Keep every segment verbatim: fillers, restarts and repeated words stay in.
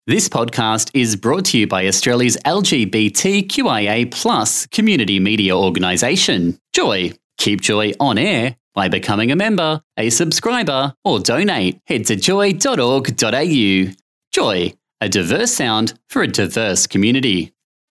This podcast is brought to you by Australia's L G B T Q I A plus community media organisation, Joy. Keep Joy on air by becoming a member, a subscriber, or donate. Head to joy dot org dot a u. Joy, a diverse sound for a diverse community.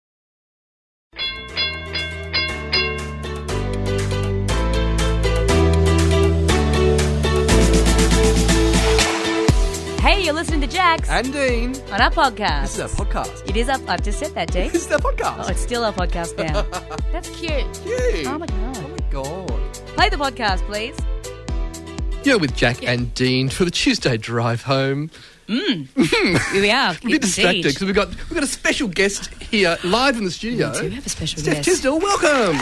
Hey, you're listening to Jax And Dean. on our podcast. This is our podcast. It is up. I've just said that, Dean. This is our podcast. Oh, it's still our podcast now. That's cute. Cute. Oh my god. Oh my God. Play the podcast, please. You're with Jack and Dean for the Tuesday drive home. Here we are. I'm a bit distracted because we've got we've got a special guest here live in the studio. We do have a special Steph guest. Tisdale, welcome.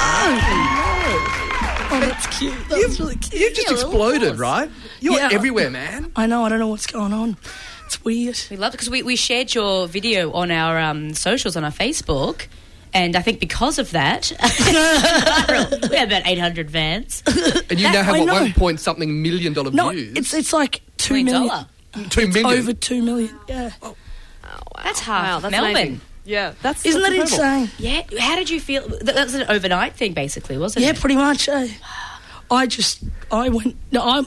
Hello. Oh, that's cute. That's You've, really cute. you've just Yeah, of exploded, course. right? You're Yeah. everywhere, man. I know. I don't know what's going on. It's weird. We love it because we, we shared your video on our um, socials on our Facebook. And I think because of that, we had about eight hundred fans. And you That- now have I what, know. one point something million dollar No, views. it's it's like two Million million. dollar. two It's million. over two million. Yeah. That's half Wow, of that's Melbourne. amazing. Yeah, that's Isn't that incredible. insane? Yeah. How did you feel? That that was an overnight thing, basically, wasn't Yeah, it? pretty much. Eh? I just I went. No, I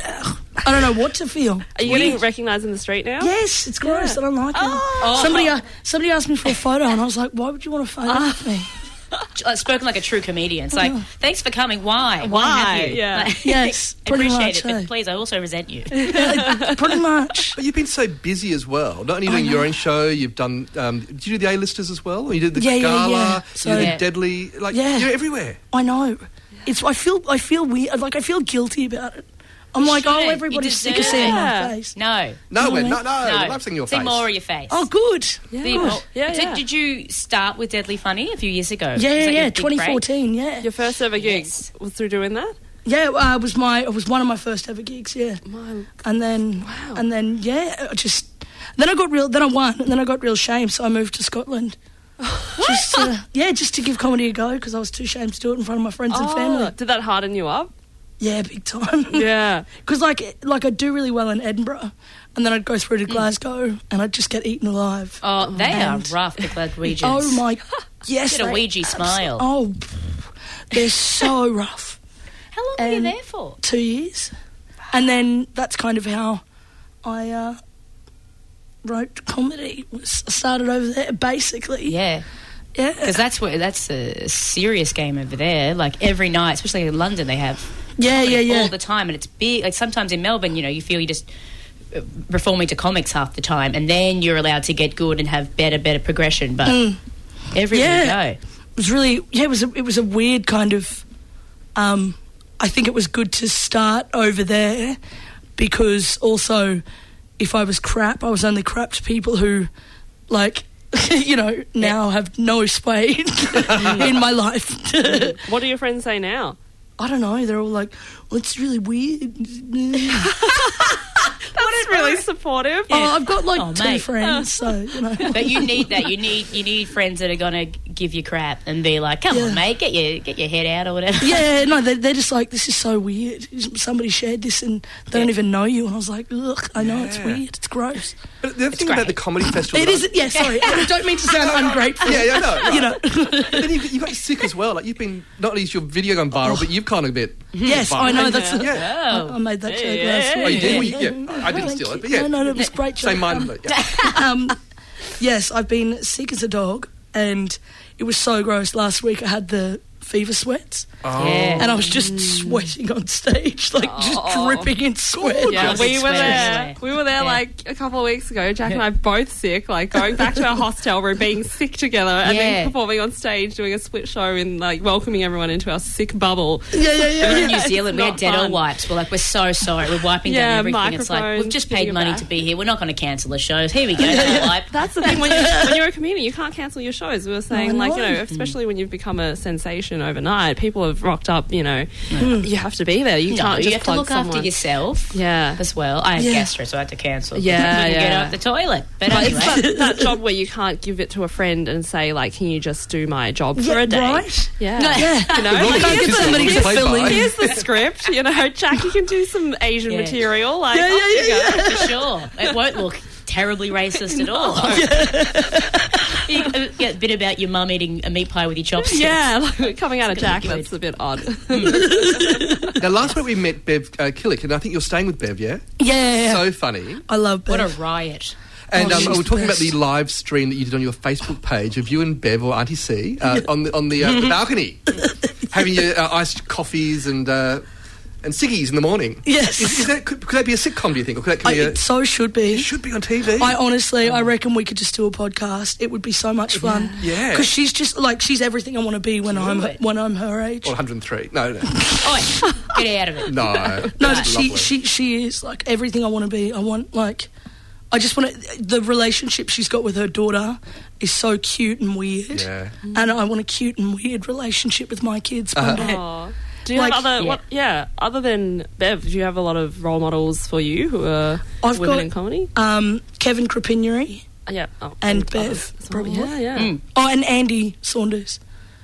I don't know what to feel. Are you getting recognised in the street now? Yes, it's gross. Yeah. I don't like it. Oh. Somebody uh, somebody asked me for a photo, and I was like, "Why would you want a photo Ah. of me?" Like, spoken like a true comedian. It's like, thanks for coming. Why? Why? have you? Yeah. Like, Yes, I pretty appreciate much, it, but eh? please, I also resent you. Pretty much. But you've been so busy as well. Not only doing your own show, you've done. Um, did you do the A-listers as well? Or you did the Yeah, yeah, gala. yeah. You So- did Yeah. the Deadly. Like Yeah. you're everywhere. I know. It's. I feel. I feel weird. Like I feel guilty about it. I'm like, oh, shouldn't. everybody's You sick of deserve seeing it. my face. No. No, No, we're, mate. no, no, no. we love seeing your See face. more of your face. Oh, good. Yeah. See, well, Yeah, did, yeah. did you start with Deadly Funny a few years ago? Yeah, Was yeah, that your yeah. big twenty break? fourteen. Yeah. Your first ever gig Yes. was through doing that? Yeah, uh, it was my it was one of my first ever gigs. Yeah, My, and then Wow. and then yeah, I just then I got real. Then I won, and then I got real shame, so I moved to Scotland. Just to, yeah, just to give comedy a go because I was too ashamed to do it in front of my friends and oh, family. did that harden you up? Yeah, big time. Yeah. Because like like I do really well in Edinburgh, and then I'd go through to Glasgow, and I'd just get eaten alive. Oh, they And- are rough, the Glaswegians. Oh my, yes, Get a they- Ouija smile. Oh, they're so rough. How long were you and- there for? Two years, and then that's kind of how I uh, wrote comedy. Was I started over there, basically. Yeah. Yeah. Because that's where that's a serious game over there. Like every night, especially in London, they have Yeah, yeah, yeah. all the time, and it's big. Like sometimes in Melbourne, you know, you feel you just uh, performing to comics half the time, and then you're allowed to get good and have better, better progression. But everywhere Mm. Yeah. you go, It was really yeah. It was a, it was a weird kind of. Um, I think it was good to start over there because also, if I was crap, I was only crap to people who, like, you know, now have no sway in my life. What do your friends say now? I don't know. They're all like, "Well, it's really weird." That's really supportive. Oh, I've got like Oh, two mate. friends, so you know. but you need that. You need you need friends that are gonna give you crap and be like, "Come Yeah. on, mate, get your get your head out or whatever." Yeah, no, they're, they're just like, this is so weird. Somebody shared this and they don't Yeah. even know you. And I was like, ugh, I know, it's Yeah. weird. It's gross. But the other thing great. about the comedy festival, It that I- is, yeah, sorry. I don't mean to sound ungrateful. Yeah, yeah, no, right. You know. But then you, you got sick as well. Like you've been not only is your video gone viral, but you've kind of been Yes, viral. I know. That's Yeah. Oh. I, I made that joke Yeah. last week. Oh, you did? Well, you- Yeah. yeah, I didn't Thank steal it, you. but yeah. No, no, it was a great joke. Same mind. Um, but yeah. um, yes, I've been sick as a dog, and it was so gross. Last week I had the fever sweats, Oh. Yeah. and I was just sweating on stage, like just dripping in sweat. Yeah, Just we were swear there. away. We were there Yeah. like a couple of weeks ago. Jack and I both sick, like going back to our hostel room, being sick together, and Yeah. then performing on stage, doing a split show and like welcoming everyone into our sick bubble. Yeah, yeah, yeah. We're in yeah. New Zealand. We had not Dettol fun. wipes. We're like, we're so sorry. We're wiping Yeah, down everything. It's like, we've microphones, just giving paid it money back. to be here. We're not going to cancel the shows. Here we go. Dettol wipe. That's the thing when you're, when you're a comedian, you can't cancel your shows. We were saying, I like, you know. know, especially when you've become a sensation overnight, people have rocked up. You know, you have to be there. You No, can't just you have to plug look someone. after yourself Yeah. as well. I had Yeah. gastro, so I had to cancel. Yeah, Couldn't yeah. get out the toilet. But But anyway. it's that, that job where you can't give it to a friend and say, like, can you just do my job for Yeah, a day? right? Yeah. Yeah. You know, Well, like, it's here's, just the, a little here's, played fill in. by. here's the script. You know, Jack, you can do some Asian Yeah. material. Like, Yeah, off yeah, you yeah, go. yeah. For sure. It won't look terribly racist at all. You, uh, yeah, a bit about your mum eating a meat pie with your chopsticks. Yeah, like, coming out of gonna Jack, be good. that's a bit odd. Now, last week we met Bev uh, Killick, and I think you're staying with Bev, yeah? Yeah. So funny. I love Bev. What a riot. And Oh, um, she's we were the talking about best. the live stream that you did on your Facebook page of you and Bev or Auntie C uh, on the on the, uh, the balcony, having your uh, iced coffees and uh, and ciggies in the morning. Yes. Is, is that, could, could that be a sitcom, do you think? Or could that I, be a, it so should be. it should be on T V. I honestly, I reckon we could just do a podcast. It would be so much fun. Yeah. Because she's just like she's everything I want to be when I'm it. when I'm her age. Or one hundred three. No, no. Oi, get out of it. No. No, That's she lovely. she she is like everything I want to be. I want like, I just want to. The relationship she's got with her daughter is so cute and weird. Yeah. And I want a cute and weird relationship with my kids one Uh-huh. day. Aw. Do you Like- have other, Yeah. what, yeah, other than Bev, do you have a lot of role models for you who are I've women got- in comedy? Um, Kevin Crepignery. Uh, yeah. Oh, and others Bev, as well. probably. Yeah, yeah. Mm. Oh, and Andy Saunders.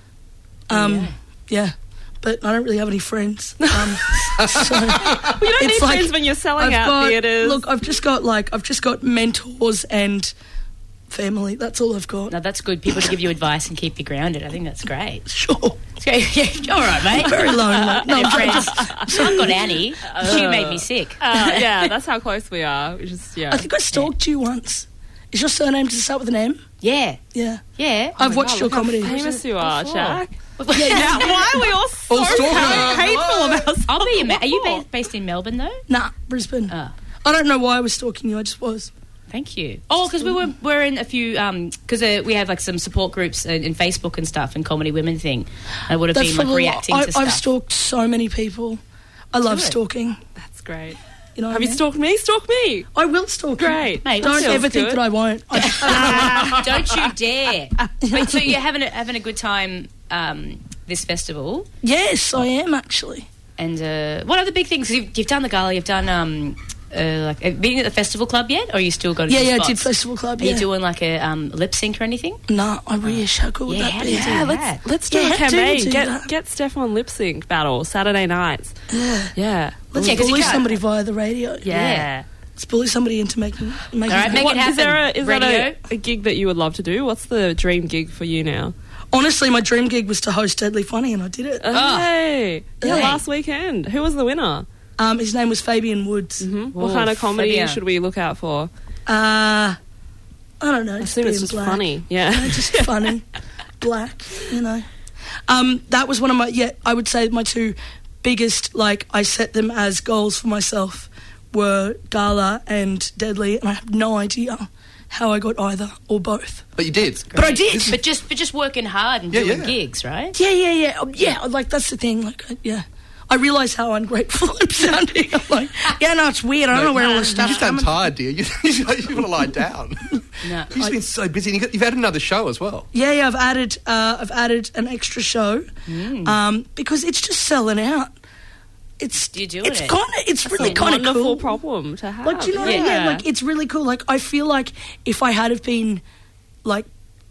Um, yeah. yeah. But I don't really have any friends. Um, so You don't It's need like, friends when you're selling I've out got, theatres. Look, I've just got like I've just got mentors and family. That's all I've got. No, that's good. People to give you advice and keep you grounded. I think that's great. Sure. Okay, yeah, all right, mate. Very lonely. No, No, I'm friends. just- I've got Annie. She made me sick. Uh, yeah, that's how close we are. We just, yeah. I think I stalked you once. Is your surname does it start with an M? Yeah, Yeah. yeah. I've watched your Look how comedy. famous you are, Before. Jack. Yeah, Yeah, why are we all so All stalker. ha- hateful about ourselves? I'll be your ma- Are you ba- based in Melbourne, though? Nah, Brisbane. Oh. I don't know why I was stalking you. I just was. Thank you. Oh, because we were we're in a few because uh, we have like some support groups in, in Facebook and stuff and Comedy Women thing. I would have been like probably- reacting I, to stuff. I've stalked so many people. I love Do it. stalking. That's great. You know what Have I you mean? stalked me? Stalk me. I will stalk Great. you. Mate, Don't that feels ever think good. that I won't. I just, Don't you dare! Wait, so you're having a, having a good time um, this festival? yes, I am actually. And uh, what are the big things? You've, you've done the gala. You've done um, uh, like have you been at the festival club yet, or you still got? Yeah, some yeah, I spots? did Festival Club. Are Yeah. you doing like a um, lip sync or anything? Nah, I wish. How cool would Yeah, that how be? do you do Yeah, that? let's let's do Yeah, a do campaign. do Get that. get Steph on lip sync battle Saturday nights. Yeah. Yeah. Let's Yeah, 'cause you bully can't- somebody via the radio. Yeah. Let's bully somebody into making making. All right, make What- it happen. Is there a, is that Radio. a, a gig that you would love to do? What's the dream gig for you now? Honestly, my dream gig was to host Deadly Funny, and I did it. Oh. Hey, yeah, Hey. last weekend. Who was the winner? Um, his name was Fabian Woods. Hmm? What Oh, kind of comedy Fabian. should we look out for? Uh, I don't know. I Just assume it's being just black. funny. Yeah. Just funny, black. You know. Um, that was one of my. Yeah, I would say my two biggest. Like I set them as goals for myself were Gala and Deadly, and I have no idea how I got either or both. But you did. But I did. But just but just working hard and Yeah, doing yeah. gigs, right? Yeah, yeah, yeah, Um, yeah. Like that's the thing. Like, I- yeah. I realise how ungrateful I'm sounding. I'm like, yeah, no, it's weird. I don't know where all this You stuff's just sound coming. tired, dear. You, you, want to lie down. No. You've been so busy. And you got, you've had another show as well. Yeah, yeah. I've added, uh, I've added an extra show um, because it's just selling out. It's You're doing it's it. kind of it's It's really a kind of wonderful cool. problem to have. Like, do you know what I yeah. mean? Like, it's really cool. Like, I feel like if I had have been, like,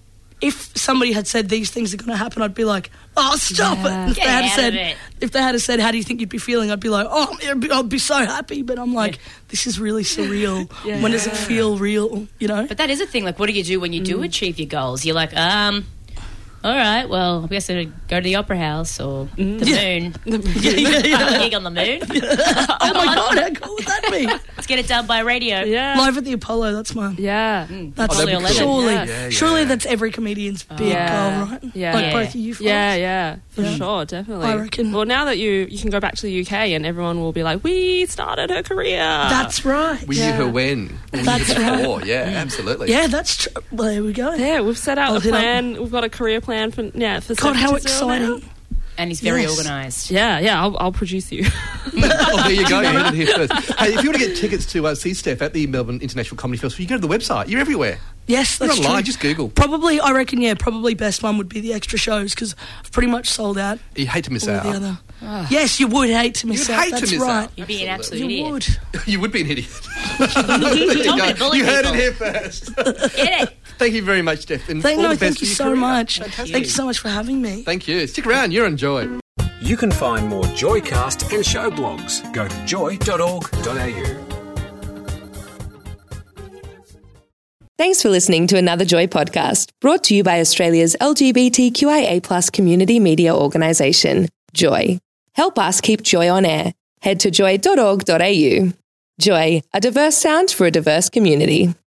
if somebody had said these things are going to happen, I'd be like, oh, stop Yeah. it. If Get they had out said, of it. if they had have said, how do you think you'd be feeling? I'd be like, oh, I'd be, I'd be so happy. But I'm like, this is really surreal. Yeah. When does it feel real? You know? But that is a thing. Like, what do you do when you do achieve your goals? You're like, um, all right, well, I guess I go to the Opera House or the moon. yeah, yeah, yeah. Gig on the moon. Oh my god, how cool would that be? Let's get it done by radio. Yeah. Live at the Apollo. That's mine. Yeah. That's Oh, that'd be cool. surely, Yeah. Yeah, surely yeah. that's every comedian's big Yeah. goal, right? Yeah. Like Yeah. both of you. Folks. Yeah, yeah, for Yeah. sure, definitely. I reckon. Well, now that you you can go back to the U K and everyone will be like, we started her career. That's right. We Yeah. knew her when. We That's knew her right. before. Yeah, absolutely. Yeah, that's true. Well, there we go. Yeah, we've set out I'll a hit up- plan. We've got a career plan for yeah for God, how seventy-two now. exciting! And he's very Yes. organised. Yeah, yeah. I'll, I'll produce you. Oh, there you go. You heard it here first. Hey, if you want to get tickets to uh, see Steph at the Melbourne International Comedy Festival, you go to the website. You're everywhere. Yes, You're that's online. true. Just Google. Probably, I reckon. Yeah, probably best one would be the extra shows because I've pretty much sold out You hate to miss all out. the other. Yes, you would hate to miss You'd out. hate That's to miss right. out. You'd be an absolute You idiot. would. You would be an idiot. Don't be bully you heard people. it here first. Get it. Thank you very much, Steph. And Thank, all no, the best thank you for your so career. much. Fantastic. Thank you so much for having me. Thank you. Stick around. You're on Joy. You can find more Joycast and show blogs. Go to joy dot org dot a u. Thanks for listening to another Joy podcast, brought to you by Australia's L G B T Q I A plus community media organisation, Joy. Help us keep Joy on air. Head to joy dot org dot a u. Joy, a diverse sound for a diverse community.